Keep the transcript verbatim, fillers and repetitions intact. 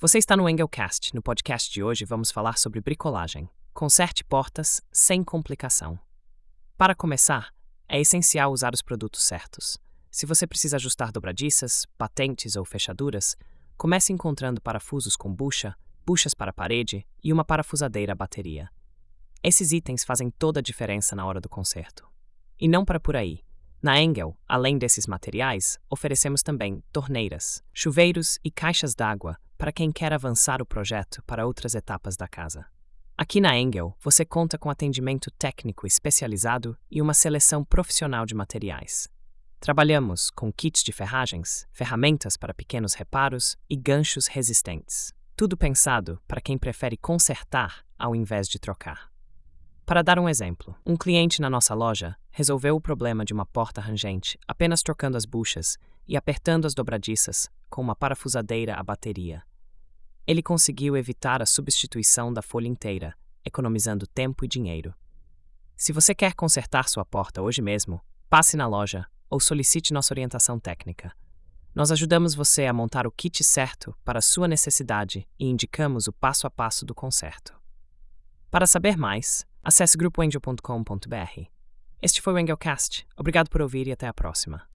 Você está no Engelcast. No podcast de hoje vamos falar sobre bricolagem. Conserte portas sem complicação. Para começar, é essencial usar os produtos certos. Se você precisa ajustar dobradiças, batentes ou fechaduras, comece encontrando parafusos com bucha, buchas para a parede e uma parafusadeira à bateria. Esses itens fazem toda a diferença na hora do conserto. E não para por aí. Na Engel, além desses materiais, oferecemos também torneiras, chuveiros e caixas d'água para quem quer avançar o projeto para outras etapas da casa. Aqui na Engel, você conta com atendimento técnico especializado e uma seleção profissional de materiais. Trabalhamos com kits de ferragens, ferramentas para pequenos reparos e ganchos resistentes. Tudo pensado para quem prefere consertar ao invés de trocar. Para dar um exemplo, um cliente na nossa loja resolveu o problema de uma porta rangente apenas trocando as buchas e apertando as dobradiças com uma parafusadeira à bateria. Ele conseguiu evitar a substituição da folha inteira, economizando tempo e dinheiro. Se você quer consertar sua porta hoje mesmo, passe na loja ou solicite nossa orientação técnica. Nós ajudamos você a montar o kit certo para a sua necessidade e indicamos o passo a passo do conserto. Para saber mais, acesse grupo engel ponto com ponto b r. Este foi o Engelcast. Obrigado por ouvir e até a próxima.